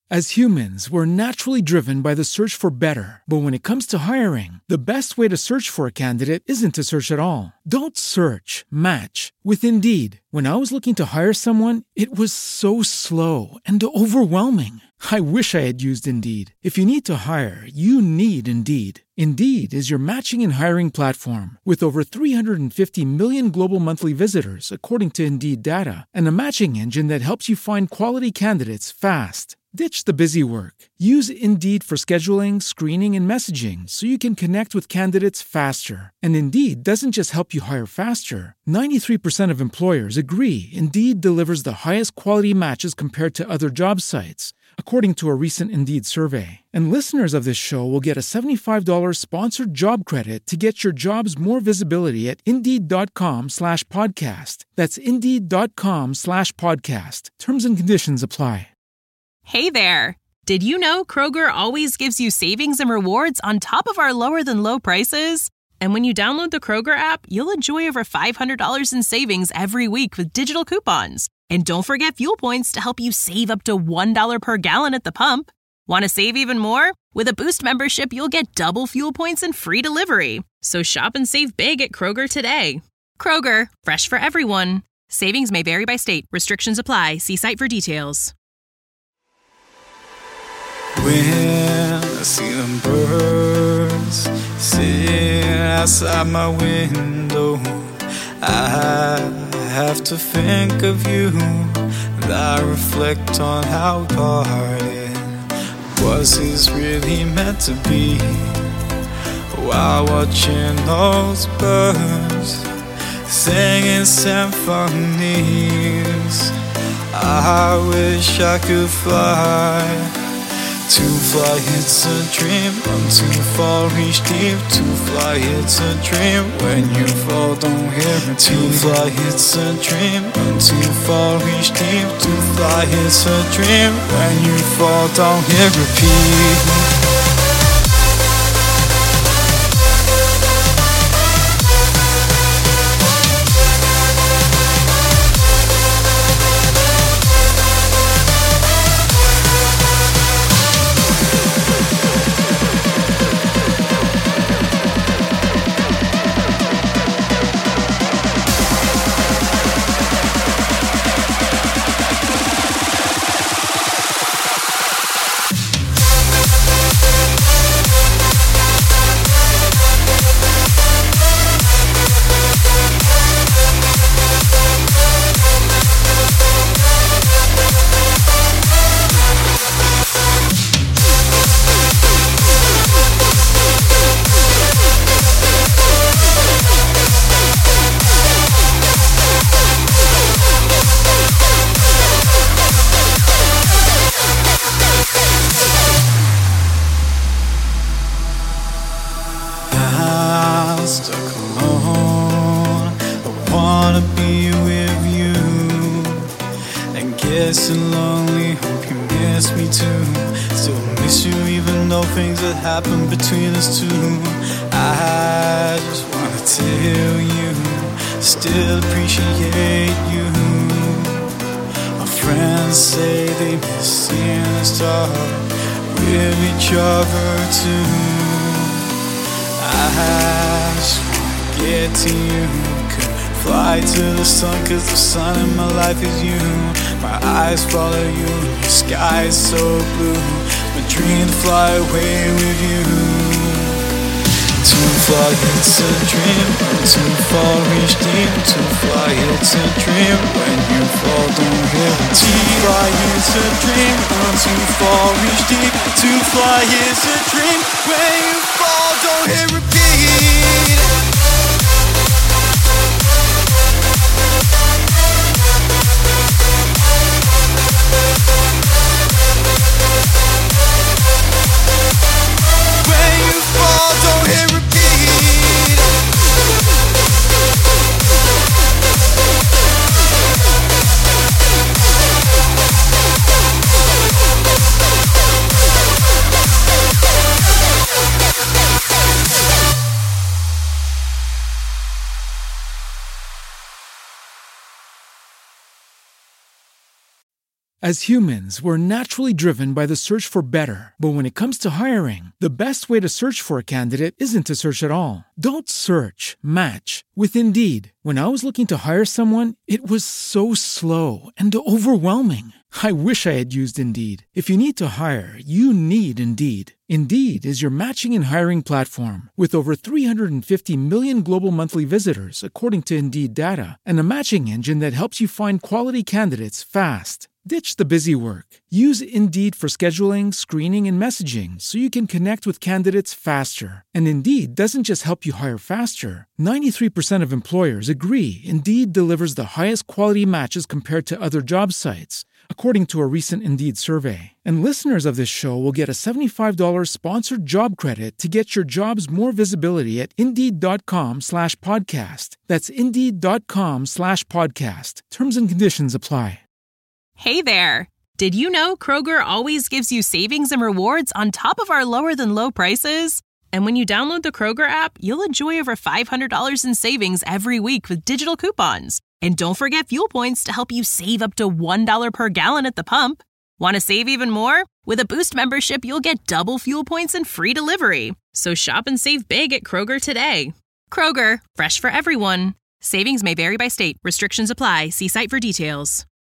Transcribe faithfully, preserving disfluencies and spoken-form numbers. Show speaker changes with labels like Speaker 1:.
Speaker 1: As humans, we're naturally driven by the search for better. But when it comes to hiring, the best way to search for a candidate isn't to search at all. Don't search, match with Indeed. When I was looking to hire someone, it was so slow and overwhelming. I wish I had used Indeed. If you need to hire, you need Indeed. Indeed is your matching and hiring platform with over three hundred fifty million global monthly visitors, according to Indeed data, and a matching engine that helps you find quality candidates fast. Ditch the busy work. Use Indeed for scheduling, screening, and messaging so you can connect with candidates faster. And Indeed doesn't just help you hire faster. ninety-three percent of employers agree Indeed delivers the highest quality matches compared to other job sites, according to a recent Indeed survey. And listeners of this show will get a seventy-five dollars sponsored job credit to get your jobs more visibility at Indeed.com slash podcast. That's Indeed.com slash podcast. Terms and conditions apply.
Speaker 2: Hey there! Did you know Kroger always gives you savings and rewards on top of our lower-than-low prices? And when you download the Kroger app, you'll enjoy over five hundred dollars in savings every week with digital coupons. And don't forget fuel points to help you save up to one dollar per gallon at the pump. Want to save even more? With a Boost membership, you'll get double fuel points and free delivery. So shop and save big at Kroger today. Kroger, fresh for everyone. Savings may vary by state. Restrictions apply. See site for details.
Speaker 3: When I see them birds sitting outside my window, I have to think of you, and I reflect on how we parted. Was this really meant to be? While watching those birds singing symphonies, I wish I could fly. To fly, it's a dream. Run too far, reach deep. To fly, it's a dream. When you fall, don't hear it. To fly, it's a dream. Run too far, reach deep. To fly, it's a dream. When you fall, don't hear repeat. Happened between us two. I just wanna tell you, still appreciate you. My friends say they miss seeing us talk with each other too. I just wanna get to you, could fly to the sun, cause the sun in my life is you. My eyes follow you, your sky is so blue. My dream to fly away with you. To fly, it's a dream. Too far, reach deep. To fly, it's a dream. When you fall, don't hear it. To fly, it's a dream. Too far, reach deep. To fly, it's a dream. When you fall, don't hear repeat. When you fall, don't hit repeat.
Speaker 1: As humans, we're naturally driven by the search for better. But when it comes to hiring, the best way to search for a candidate isn't to search at all. Don't search, match with Indeed. When I was looking to hire someone, it was so slow and overwhelming. I wish I had used Indeed. If you need to hire, you need Indeed. Indeed is your matching and hiring platform with over three hundred fifty million global monthly visitors, according to Indeed data, and a matching engine that helps you find quality candidates fast. Ditch the busy work. Use Indeed for scheduling, screening, and messaging so you can connect with candidates faster. And Indeed doesn't just help you hire faster. ninety-three percent of employers agree Indeed delivers the highest quality matches compared to other job sites, according to a recent Indeed survey. And listeners of this show will get a seventy-five dollars sponsored job credit to get your jobs more visibility at Indeed.com slash podcast. That's Indeed.com slash podcast. Terms and conditions apply.
Speaker 2: Hey there! Did you know Kroger always gives you savings and rewards on top of our lower-than-low prices? And when you download the Kroger app, you'll enjoy over five hundred dollars in savings every week with digital coupons. And don't forget fuel points to help you save up to one dollar per gallon at the pump. Want to save even more? With a Boost membership, you'll get double fuel points and free delivery. So shop and save big at Kroger today. Kroger, fresh for everyone. Savings may vary by state. Restrictions apply. See site for details.